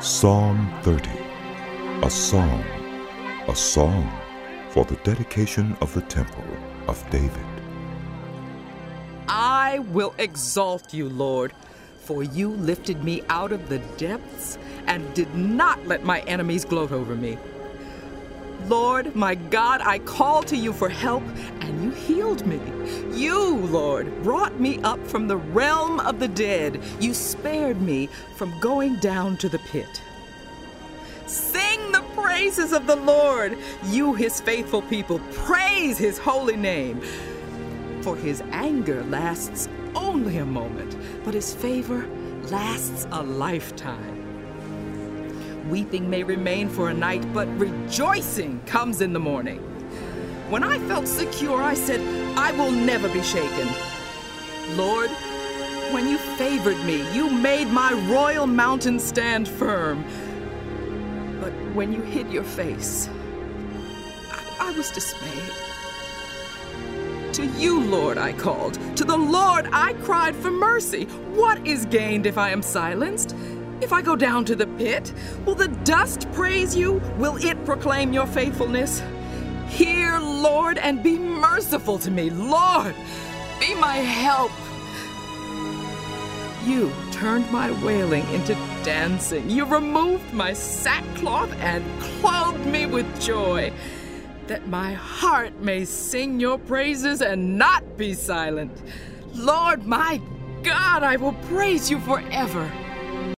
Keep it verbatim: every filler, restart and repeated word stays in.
Psalm thirty, a song, a song for the dedication of the temple of David. I will exalt you, Lord, for you lifted me out of the depths and did not let my enemies gloat over me. Lord, my God, I called to you for help, and you healed me. You, Lord, brought me up from the realm of the dead. You spared me from going down to the pit. Sing the praises of the Lord, you, his faithful people. Praise his holy name. For his anger lasts only a moment, but his favor lasts a lifetime. Weeping may remain for a night, but rejoicing comes in the morning. When I felt secure, I said, I will never be shaken. Lord, when you favored me, you made my royal mountain stand firm. But when you hid your face, I, I was dismayed. To you, Lord, I called. To the Lord I cried for mercy. What is gained if I am silenced? If I go down to the pit, will the dust praise you? Will it proclaim your faithfulness? Hear, Lord, and be merciful to me. Lord, be my help. You turned my wailing into dancing. You removed my sackcloth and clothed me with joy, that my heart may sing your praises and not be silent. Lord, my God, I will praise you forever.